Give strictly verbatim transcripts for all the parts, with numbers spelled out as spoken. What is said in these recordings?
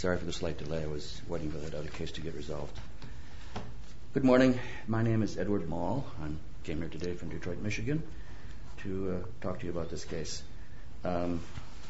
Sorry for the slight delay. I was waiting for that other case to get resolved. Good morning. My name is Edward Mall. I came here today from Detroit, Michigan, to uh, talk to you about this case. Um,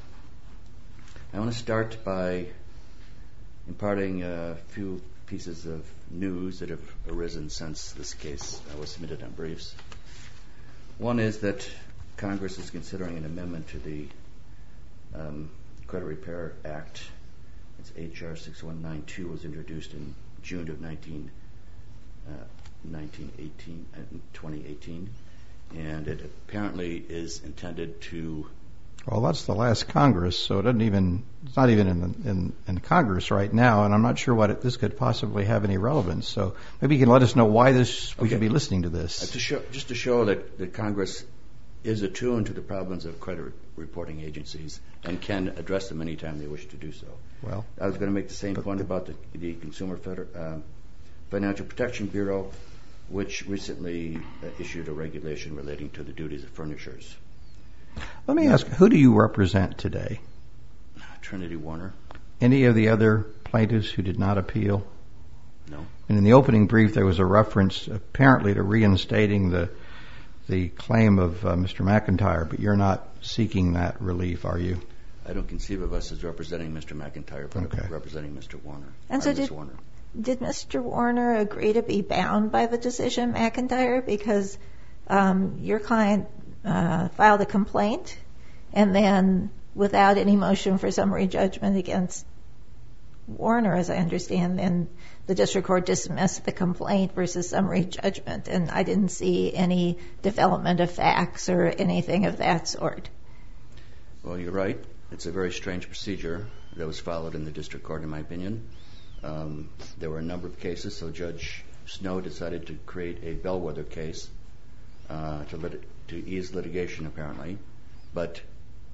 I want to start by imparting a few pieces of news that have arisen since this case was submitted on briefs. One is that Congress is considering an amendment to the um, Credit Repair Act. It's H R six one nine two, was introduced in June of nineteen, uh, nineteen eighteen, uh, twenty eighteen, and it apparently is intended to... Well, that's the last Congress, so it doesn't even, it's not even in, the, in, in Congress right now, and I'm not sure what it, this could possibly have any relevance. So maybe you can let us know why this we okay. should be listening to this. Uh, to show, just to show that, that Congress is attuned to the problems of credit re- reporting agencies and can address them anytime they wish to do so. Well, I was going to make the same point about the, the Consumer Feder- uh, Financial Protection Bureau, which recently uh, issued a regulation relating to the duties of furnishers. Let me ask, who do you represent today? Trinity Warner. Any of the other plaintiffs who did not appeal? No. And in the opening brief, there was a reference apparently to reinstating the the claim of uh, Mister McIntyre, but you're not seeking that relief, are you? I don't conceive of us as representing Mister McIntyre, but okay. representing Mister Warner. And so did, Warner. did Mister Warner agree to be bound by the decision, McIntyre? Because um, your client uh, filed a complaint, and then without any motion for summary judgment against Warner, as I understand, then the district court dismissed the complaint versus summary judgment, and I didn't see any development of facts or anything of that sort. Well, you're right. It's a very strange procedure that was followed in the district court, in my opinion. Um, there were a number of cases, so Judge Snow decided to create a bellwether case uh, to, lit- to ease litigation, apparently. But,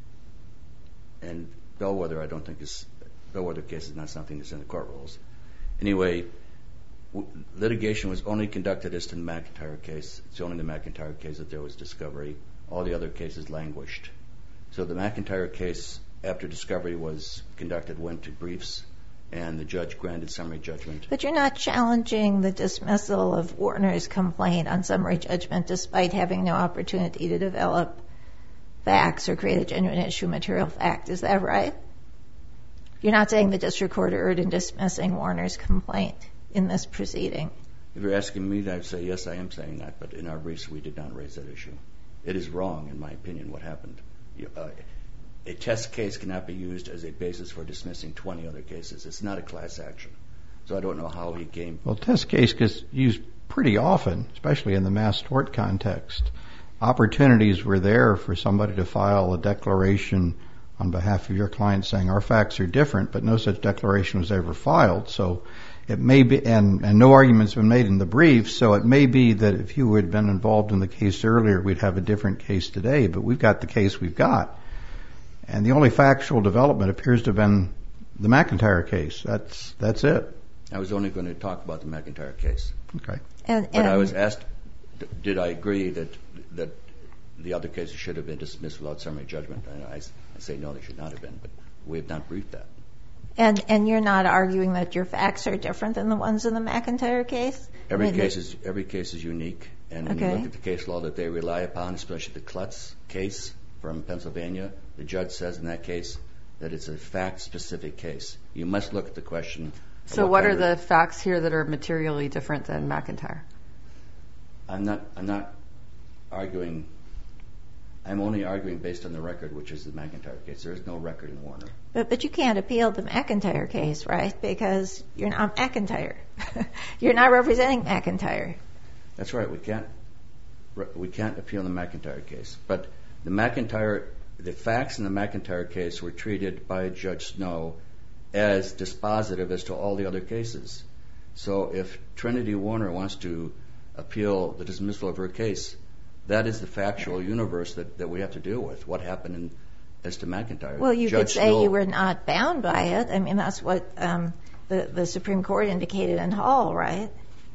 and bellwether, I don't think is, bellwether case is not something that's in the court rules. Anyway, w- litigation was only conducted as to the McIntyre case. It's only the McIntyre case that there was discovery. All the other cases languished. So the McIntyre case, after discovery was conducted, went to briefs, and the judge granted summary judgment. But you're not challenging the dismissal of Warner's complaint on summary judgment despite having no opportunity to develop facts or create a genuine issue material fact. Is that right? You're not saying the district court erred in dismissing Warner's complaint in this proceeding? If you're asking me, I'd say yes, I am saying that, but in our briefs we did not raise that issue. It is wrong, in my opinion, what happened. Uh, a test case cannot be used as a basis for dismissing twenty other cases. It's not a class action. So I don't know how he came. Well, test case gets used pretty often, especially in the mass tort context. Opportunities were there for somebody to file a declaration on behalf of your client saying our facts are different, but no such declaration was ever filed. So it may be, and, and no arguments been made in the brief, so it may be that if you had been involved in the case earlier, we'd have a different case today, but we've got the case we've got. And the only factual development appears to have been the McIntyre case. That's that's it. I was only going to talk about the McIntyre case. Okay. And, and but I was asked, did I agree that that the other cases should have been dismissed without summary judgment? And I, I say no, they should not have been, but we have not briefed that. And and you're not arguing that your facts are different than the ones in the McIntyre case? Every I mean, case is every case is unique, and when okay. you look at the case law that they rely upon, especially the Klutz case from Pennsylvania, the judge says in that case that it's a fact-specific case. You must look at the question. So what, what are the facts here that are materially different than McIntyre? I'm not. I'm not arguing. I'm only arguing based on the record, which is the McIntyre case. There is no record in Warner. But but you can't appeal the McIntyre case, right? Because you're not McIntyre. You're not representing McIntyre. That's right. We can't. We can't appeal the McIntyre case. But the McIntyre, the facts in the McIntyre case were treated by Judge Snow as dispositive as to all the other cases. So if Trinity Warner wants to appeal the dismissal of her case, that is the factual universe that, that we have to deal with. What happened in, as to McIntyre? Well, you Judge could say Snow, you were not bound by it. I mean, that's what um, the, the Supreme Court indicated in Hall, right?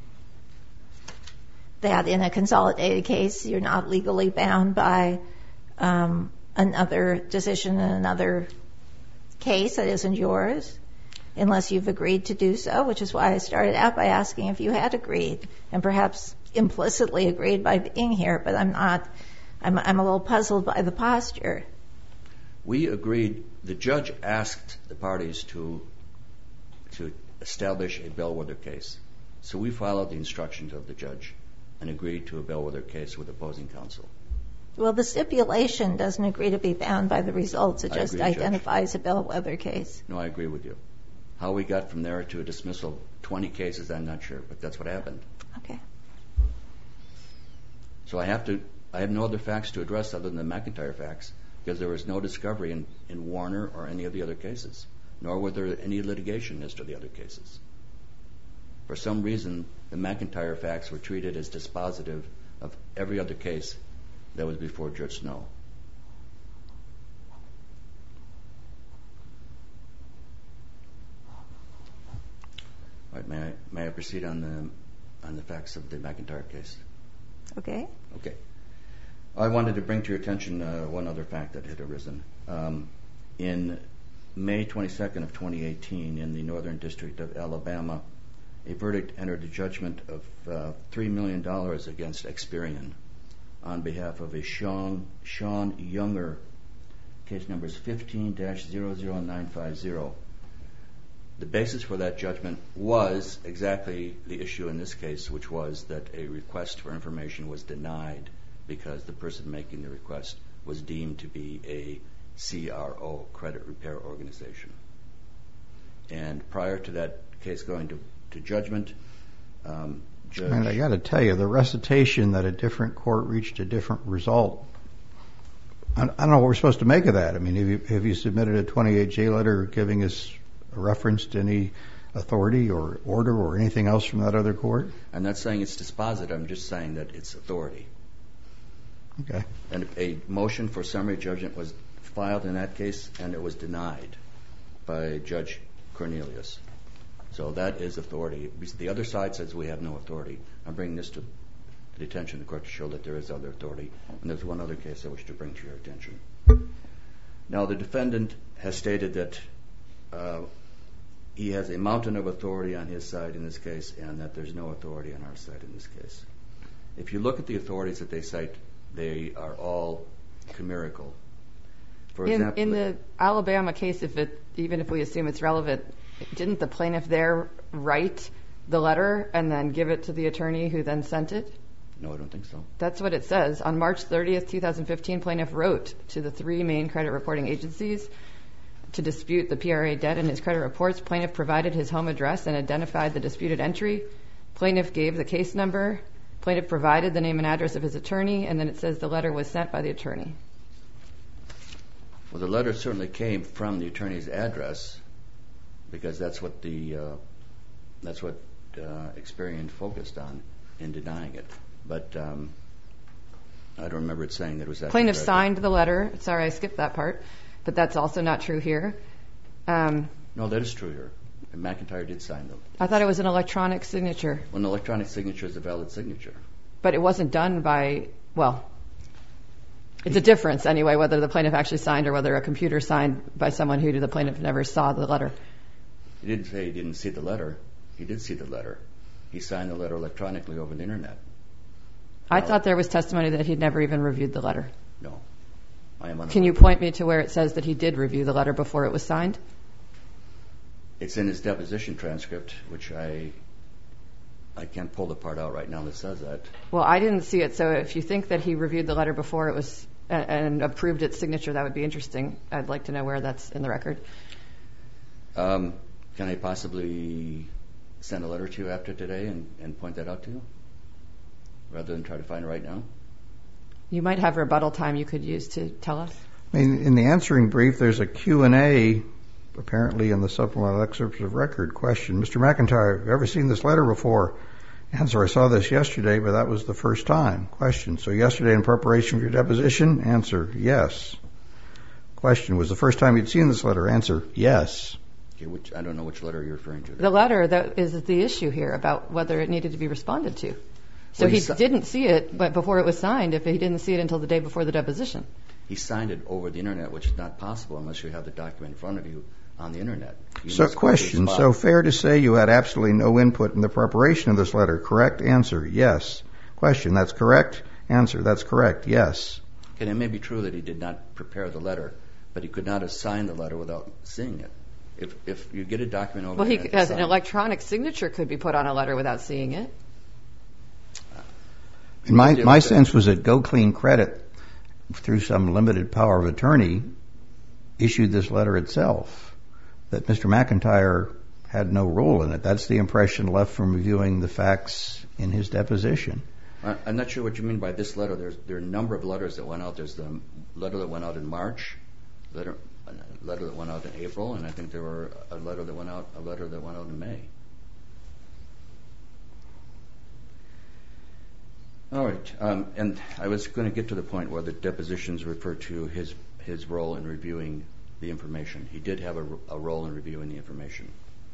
That in a consolidated case, you're not legally bound by um, another decision in another case that isn't yours. unless you've agreed to do so, which is why I started out by asking if you had agreed, and perhaps implicitly agreed by being here, but I'm not, I'm, I'm a little puzzled by the posture. We agreed, the judge asked the parties to to establish a bellwether case. So we followed the instructions of the judge and agreed to a bellwether case with opposing counsel. Well, the stipulation doesn't agree to be bound by the results. It I just agree, Judge. identifies a bellwether case. No, I agree with you. How we got from there to a dismissal of twenty cases, I'm not sure, but that's what happened. Okay. So I have to, I have no other facts to address other than the McIntyre facts, because there was no discovery in, in Warner or any of the other cases, nor were there any litigation as to the other cases. For some reason, the McIntyre facts were treated as dispositive of every other case that was before Judge Snow. All right, may I, may I proceed on the on the facts of the McIntyre case? Okay. Okay. I wanted to bring to your attention uh, one other fact that had arisen. Um, in May twenty-second of twenty eighteen, in the Northern District of Alabama, a verdict entered a judgment of uh, three million dollars against Experian on behalf of a Sean, Sean Younger. Case number is fifteen dash zero zero nine five zero. The basis for that judgment was exactly the issue in this case, which was that a request for information was denied because the person making the request was deemed to be a C R O, credit repair organization. And prior to that case going to, to judgment, um, Judge... And I got to tell you, the recitation that a different court reached a different result, I, I don't know what we're supposed to make of that. I mean, have you, have you submitted a twenty-eight J letter giving us a reference to any authority or order or anything else from that other court? I'm not saying it's dispositive. I'm just saying that it's authority. Okay. And a motion for summary judgment was filed in that case, and it was denied by Judge Cornelius. So that is authority. The other side says we have no authority. I'm bringing this to the attention of the court to show that there is other authority. And there's one other case I wish to bring to your attention. Now, the defendant has stated that uh, he has a mountain of authority on his side in this case, and that there's no authority on our side in this case. If you look at the authorities that they cite, they are all chimerical. For in, example, in the Alabama case, if it, even if we assume it's relevant, didn't the plaintiff there write the letter and then give it to the attorney who then sent it? No, I don't think so. That's what it says. On March thirtieth, twenty fifteen, plaintiff wrote to the three main credit reporting agencies to dispute the P R A debt in his credit reports. Plaintiff provided his home address and identified the disputed entry. Plaintiff gave the case number. Plaintiff provided the name and address of his attorney, and then it says the letter was sent by the attorney. Well, the letter certainly came from the attorney's address, because that's what the uh, that's what uh, Experian focused on in denying it. But um, I don't remember it saying that it was that. Plaintiff signed the letter. Sorry, I skipped that part, but that's also not true here. Um, no, that is true here. And McIntyre did sign them. I thought it was an electronic signature. Well, an electronic signature is a valid signature. But it wasn't done by, well, it's a difference anyway, whether the plaintiff actually signed or whether a computer signed by someone who the plaintiff never saw the letter. He didn't say he didn't see the letter. He did see the letter. He signed the letter electronically over the internet. I Now, thought there was testimony that he'd never even reviewed the letter. No. I am unaware. Can you point me to where it says that he did review the letter before it was signed? It's in his deposition transcript, which I I can't pull the part out right now that says that. Well, I didn't see it, so if you think that he reviewed the letter before it was and, and approved its signature, that would be interesting. I'd like to know where that's in the record. Um, can I possibly send a letter to you after today and, and point that out to you, rather than try to find it right now? You might have rebuttal time you could use to tell us. I mean, in the answering brief, there's a Q and A, apparently in the supplemental excerpts of record. Question: Mister McIntyre, have you ever seen this letter before? Answer: I saw this yesterday, but that was the first time. Question: So yesterday in preparation for your deposition? Answer: yes. Question: Was the first time you'd seen this letter? Answer: yes. Okay, which, I don't know which letter you're referring to. The letter that is the issue here about whether it needed to be responded to. So Well, he he si- didn't see it but before it was signed if he didn't see it until the day before the deposition. He signed it over the internet, which is not possible unless you have the document in front of you on the internet. You So must go to a question, spot. so fair to say you had absolutely no input in the preparation of this letter, correct? Answer, yes. Question, that's correct? Answer, that's correct, yes. And it may be true that he did not prepare the letter, but he could not have signed the letter without seeing it. If if you get a document over Well, he there, has an signed- electronic signature could be put on a letter without seeing it. And my, Yeah, my but- sense was that Go Clean Credit, through some limited power of attorney, issued this letter itself, that Mister McIntyre had no role in it. That's the impression left from reviewing the facts in his deposition. I- I'm not sure what you mean by this letter. There's there are a number of letters that went out. There's the letter that went out in March, letter a letter that went out in April, and I think there were a letter that went out a letter that went out in May. All right, um, and I was going to get to the point where the depositions refer to his his role in reviewing the information. He did have a, a role in reviewing the information.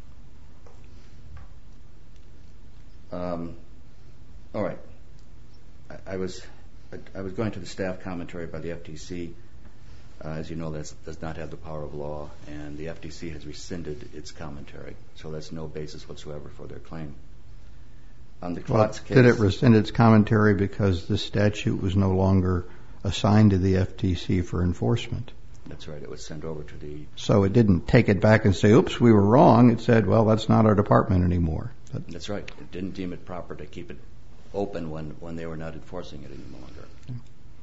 Um, all right. I, I was I, I was going to the staff commentary by the F T C. Uh, as you know, that does not have the power of law, and the F T C has rescinded its commentary, so that's no basis whatsoever for their claim. On the Well, Klotz case, did it rescind its commentary because the statute was no longer assigned to the F T C for enforcement? That's right. It was sent over to the. So it didn't take it back and say, oops, we were wrong. It said, well, that's not our department anymore. But That's right. It didn't deem it proper to keep it open when, when they were not enforcing it any longer.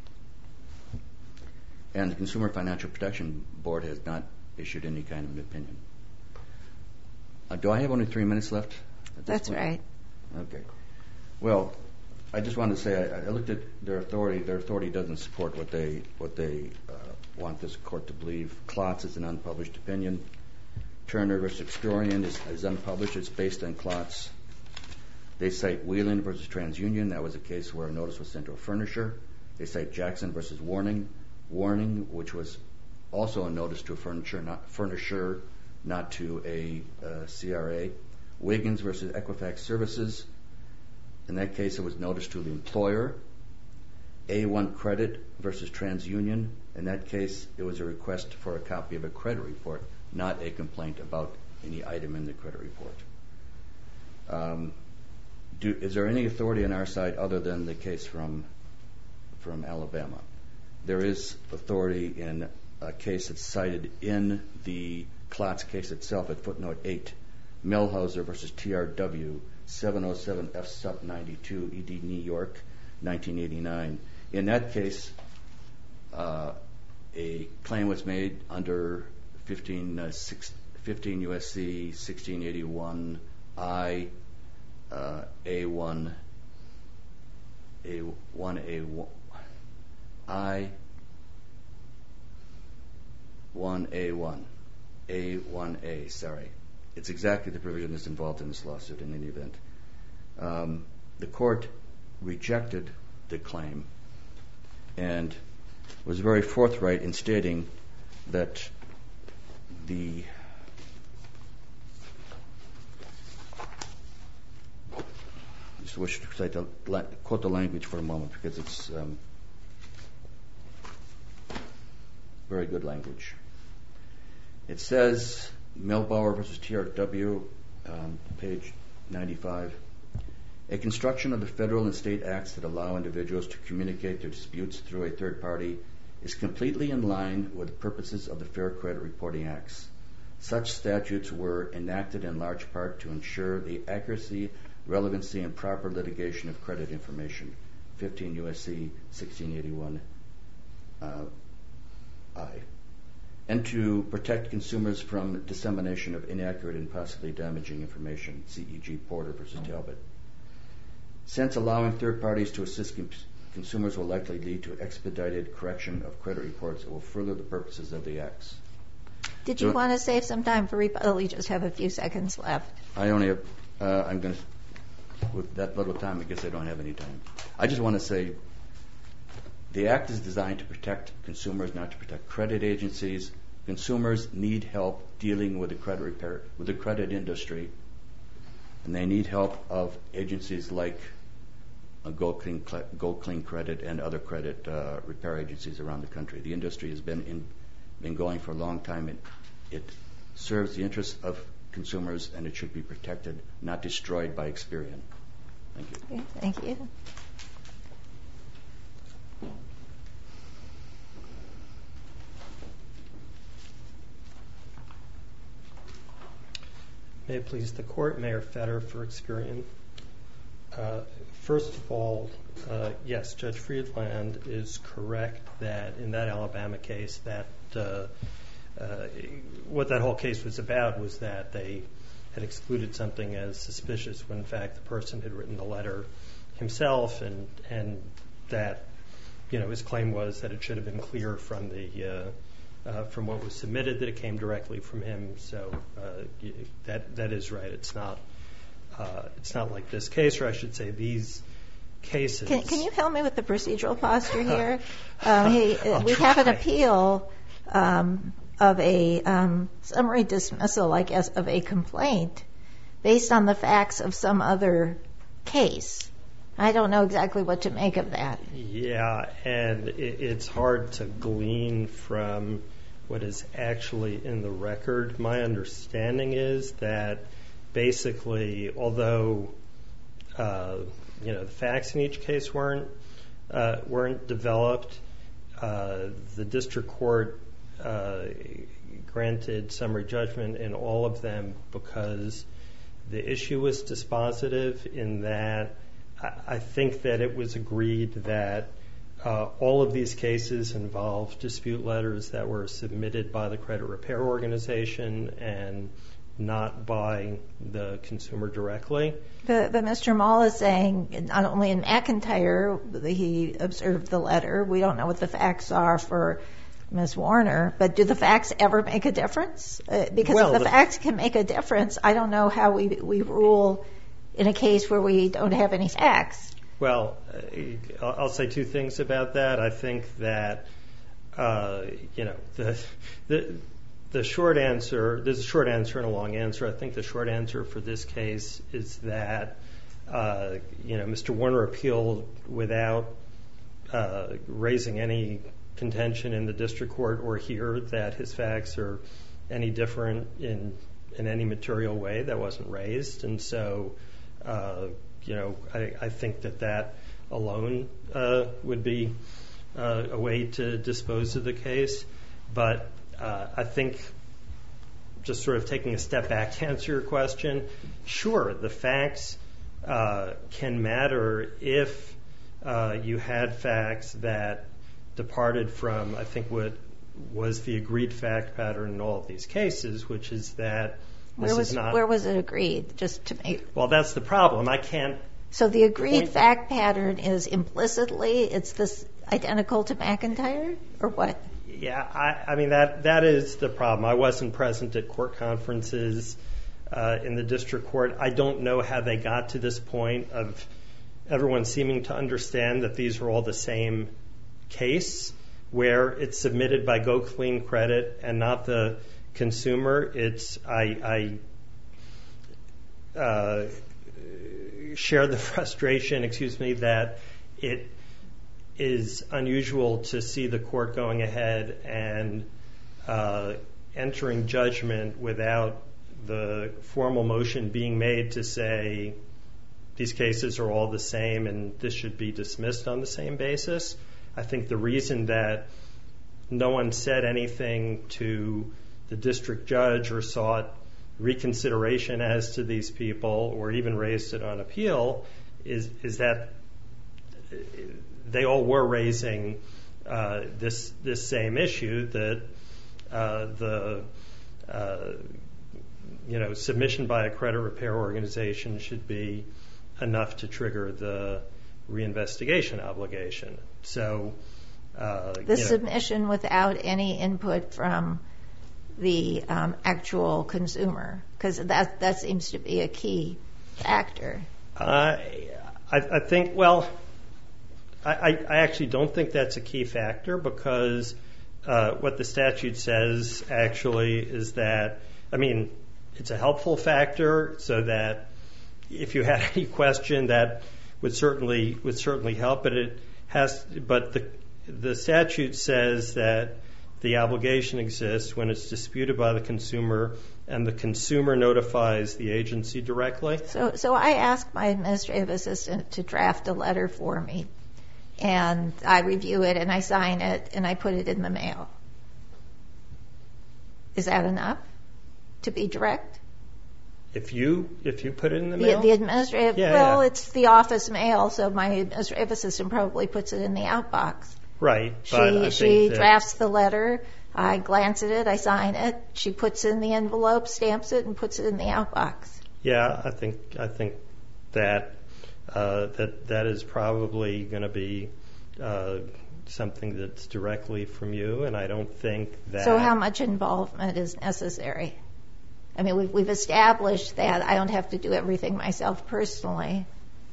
And the Consumer Financial Protection Board has not issued any kind of an opinion. Uh, do I have only three minutes left? at this That's point? right. Okay. Well, I just wanted to say I, I looked at their authority. Their authority doesn't support what they what they uh, want this court to believe. Klotz is an unpublished opinion. Turner versus Extorian is, is unpublished. It's based on Klotz. They cite Whelan versus TransUnion. That was a case where a notice was sent to a furnisher. They cite Jackson versus Warning, Warning, which was also a notice to a furniture, not furnisher, not to a uh, C R A. Wiggins versus Equifax Services. In that case, it was notice to the employer. A one Credit versus TransUnion. In that case, it was a request for a copy of a credit report, not a complaint about any item in the credit report. Um, do, is there any authority on our side other than the case from from Alabama? There is authority in a case that's cited in the Klotz case itself at footnote eight. Millhauser versus T R W, seven oh seven F Sup ninety-two, E D New York, nineteen eighty-nine. In that case, uh, a claim was made under fifteen, uh, six, fifteen U S C sixteen eighty-one I, uh, A one, A one, A one, I, one A one, A one A, sorry. It's exactly the provision that's involved in this lawsuit in any event. Um, the court rejected the claim and was very forthright in stating that the I just wish to cite the, quote the language for a moment because it's um, very good language. It says, Milbauer versus T R W, um, page ninety-five. A construction of the federal and state acts that allow individuals to communicate their disputes through a third party is completely in line with the purposes of the Fair Credit Reporting Acts. Such statutes were enacted in large part to ensure the accuracy, relevancy, and proper litigation of credit information. fifteen U S C sixteen eighty-one uh, I. And to protect consumers from dissemination of inaccurate and possibly damaging information, C E G Porter versus Talbot. Since allowing third parties to assist cons- consumers will likely lead to expedited correction of credit reports, it will further the purposes of the acts. Did you So- want to save some time for rebuttal? You just have a few seconds left. I only have, uh, I'm going to, with that little time, I guess I don't have any time. I just want to say the act is designed to protect consumers, not to protect credit agencies. Consumers need help dealing with the credit repair, with the credit industry, and they need help of agencies like uh, Go Clean, Go Clean Credit and other credit uh, repair agencies around the country. The industry has been in, been going for a long time. It, it serves the interests of consumers, and it should be protected, not destroyed by Experian. Thank you. Okay, thank you. May it please the Court, Mayor Fetter for Experian. Uh, first of all, uh, yes, Judge Friedland is correct that in that Alabama case, that uh, uh, what that whole case was about was that they had excluded something as suspicious when, in fact, the person had written the letter himself, and and that, you know, his claim was that it should have been clear from the uh, Uh, from what was submitted that it came directly from him. So uh, that that is right. It's not uh, it's not like this case, or I should say these cases. Can, can you help me with the procedural posture here? um, he, we try. have an appeal um, of a um, summary dismissal, I guess, of a complaint based on the facts of some other case. I don't know exactly what to make of that. Yeah, and it, it's hard to glean from what is actually in the record. My understanding is that basically, although uh, you know the facts in each case weren't uh, weren't developed, uh, the district court uh, granted summary judgment in all of them because the issue was dispositive in that. I think that it was agreed that uh, all of these cases involve dispute letters that were submitted by the credit repair organization and not by the consumer directly. But, but Mister Mall is saying not only in McIntyre he observed the letter. We don't know what the facts are for Miz Warner, but do the facts ever make a difference? Uh, because well, if the, the facts can make a difference, I don't know how we we rule in a case where we don't have any facts. Well, uh, I'll say two things about that. I think that, uh, you know, the, the the short answer, there's a short answer and a long answer. I think the short answer for this case is that, uh, you know, Mister Warner appealed without uh, raising any contention in the district court or here that his facts are any different in in any material way. That wasn't raised. And so, Uh, you know, I, I think that that alone uh, would be uh, a way to dispose of the case. But uh, I think, just sort of taking a step back to answer your question, sure, the facts uh, can matter if uh, you had facts that departed from, I think, what was the agreed fact pattern in all of these cases, which is that This where was is not, where was it agreed? Just to make. Well, that's the problem. I can't. So the agreed point, fact pattern is implicitly it's this identical to McIntyre, or what? Yeah, I, I mean that that is the problem. I wasn't present at court conferences uh, in the district court. I don't know how they got to this point of everyone seeming to understand that these are all the same case, where it's submitted by Go Clean Credit and not the consumer. It's I, I uh, share the frustration, excuse me, that it is unusual to see the court going ahead and uh, entering judgment without the formal motion being made to say these cases are all the same and this should be dismissed on the same basis. I think the reason that no one said anything to the district judge or sought reconsideration as to these people or even raised it on appeal is is that they all were raising uh, this this same issue, that uh, the uh, you know submission by a credit repair organization should be enough to trigger the reinvestigation obligation. So uh, the you know, submission without any input from the um, actual consumer, because that that seems to be a key factor. Uh, I, I think, well, I, I actually don't think that's a key factor, because uh, what the statute says actually is that, I mean, it's a helpful factor, so that if you had any question, that would certainly would certainly help. But it has, but the the statute says that the obligation exists when it's disputed by the consumer and the consumer notifies the agency directly. So, so I ask my administrative assistant to draft a letter for me, and I review it, and I sign it, and I put it in the mail. Is that enough to be direct? If you if you put it in the The, mail? the administrative, Yeah, well, yeah. it's the office mail, so my administrative assistant probably puts it in the outbox. Right. She, but I she think that- drafts the letter, I glance at it, I sign it, she puts it in the envelope, stamps it, and puts it in the outbox. Yeah, I think I think that uh, that that is probably going to be uh, something that's directly from you, and I don't think that. So how much involvement is necessary? I mean, we've, we've established that I don't have to do everything myself personally.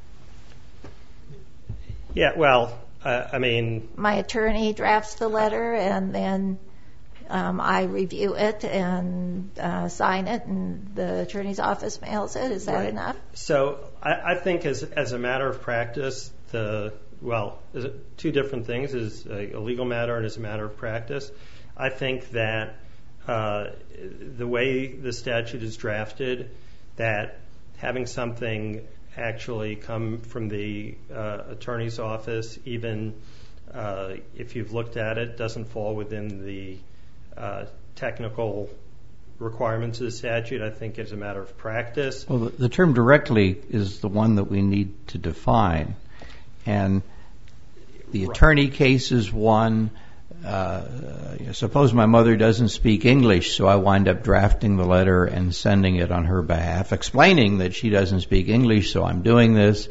Yeah, well, uh, I mean, My attorney drafts the letter, and then um, I review it and uh, sign it, and the attorney's office mails it. Is that Right. enough? so I, I think as as a matter of practice, the well, is it two different things: is a, a legal matter and as a matter of practice. I think that uh, the way the statute is drafted, that having something actually come from the uh, attorney's office, even uh, if you've looked at it, doesn't fall within the uh, technical requirements of the statute. I think it's a matter of practice. Well, the, the term directly is the one that we need to define. And the attorney case is one. Uh, suppose my mother doesn't speak English, so I wind up drafting the letter and sending it on her behalf, explaining that she doesn't speak English, so I'm doing this.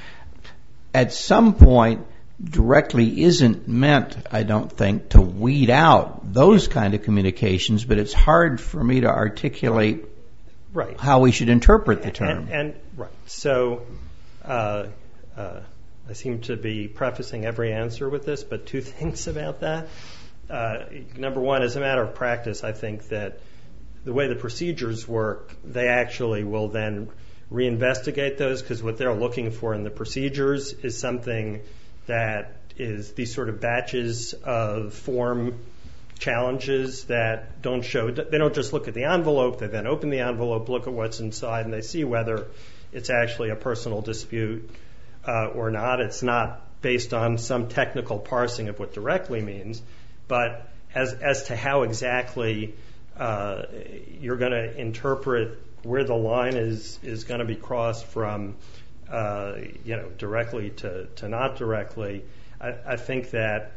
At some point, directly isn't meant, I don't think, to weed out those kind of communications, but it's hard for me to articulate Right. how we should interpret the term. And, and right. So uh, uh, I seem to be prefacing every answer with this, but two things about that. Uh, number one, as a matter of practice, I think that the way the procedures work, they actually will then reinvestigate those, because what they're looking for in the procedures is something that is these sort of batches of form challenges that don't show, they don't just look at the envelope, they then open the envelope, look at what's inside, and they see whether it's actually a personal dispute uh, or not. It's not based on some technical parsing of what directly means, but as as to how exactly uh, you're going to interpret where the line is is going to be crossed from uh, you know directly to, to not directly. I, I think that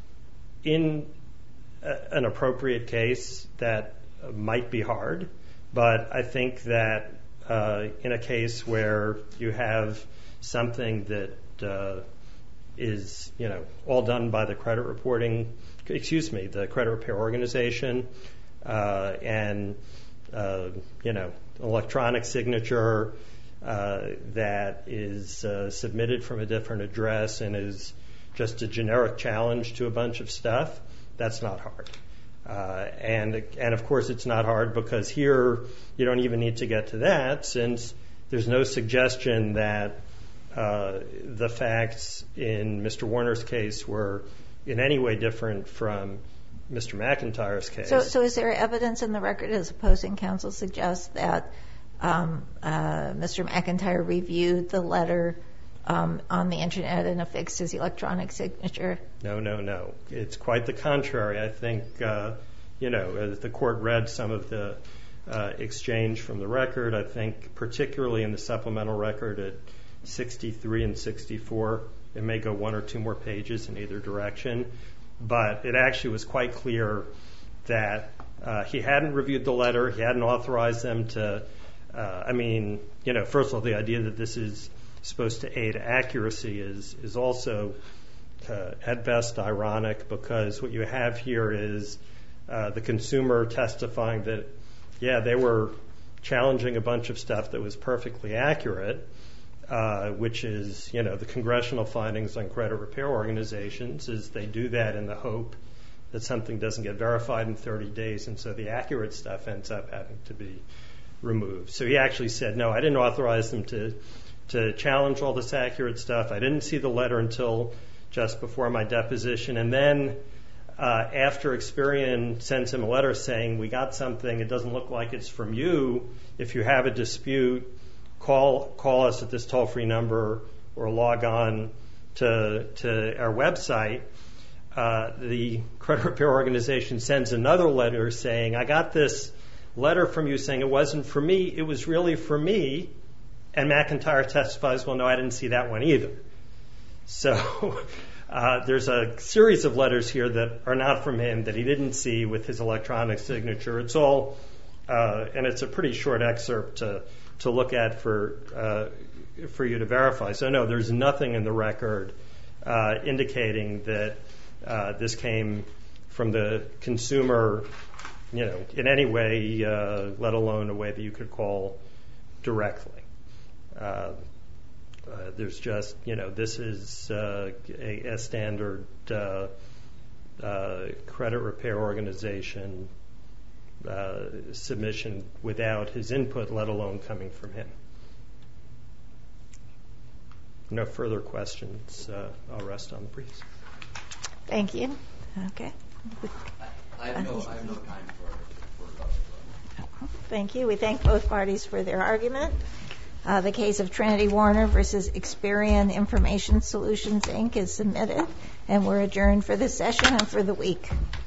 in an appropriate case that might be hard, but I think that uh, in a case where you have something that uh, is, you know, all done by the credit reporting, excuse me, the credit repair organization, uh, and uh, you know, electronic signature uh, that is uh, submitted from a different address and is just a generic challenge to a bunch of stuff. That's not hard. Uh, and and of course it's not hard because here you don't even need to get to that, since there's no suggestion that uh, the facts in Mister Warner's case were in any way different from Mister McIntyre's case. So, so is there evidence in the record, as opposing counsel suggests, that um, uh, Mister McIntyre reviewed the letter Um, on the internet and affixed his electronic signature? No, no, no. It's quite the contrary. I think, uh, you know, as the court read some of the uh, exchange from the record, I think particularly in the supplemental record at sixty-three and sixty-four, it may go one or two more pages in either direction, but it actually was quite clear that uh, he hadn't reviewed the letter, he hadn't authorized them to, uh, I mean, you know, first of all, the idea that this is supposed to aid accuracy is is also uh, at best ironic, because what you have here is uh, the consumer testifying that, yeah, they were challenging a bunch of stuff that was perfectly accurate, uh, which is, you know, the congressional findings on credit repair organizations is they do that in the hope that something doesn't get verified in thirty days, and so the accurate stuff ends up having to be removed. So he actually said, no, I didn't authorize them to to challenge all this accurate stuff. I didn't see the letter until just before my deposition. And then uh, after Experian sends him a letter saying, we got something, it doesn't look like it's from you. If you have a dispute, call call us at this toll-free number or log on to, to our website. Uh, the credit repair organization sends another letter saying, I got this letter from you saying it wasn't for me, it was really for me. And McIntyre testifies, well, no, I didn't see that one either. So uh, there's a series of letters here that are not from him that he didn't see with his electronic signature. It's all, uh, and it's a pretty short excerpt to, to look at for, uh, for you to verify. So no, there's nothing in the record uh, indicating that uh, this came from the consumer, you know, in any way, uh, let alone a way that you could call directly. Uh, uh, there's just, you know, this is uh, a, a standard uh, uh, credit repair organization uh, submission without his input, let alone coming from him. No further questions. Uh, I'll rest on the briefs. Thank you. Okay. I have no, I have no time for, for Thank you. We thank both parties for their argument. Uh, the case of Trinity Warner versus Experian Information Solutions, Incorporated is submitted, and we're adjourned for this session and for the week.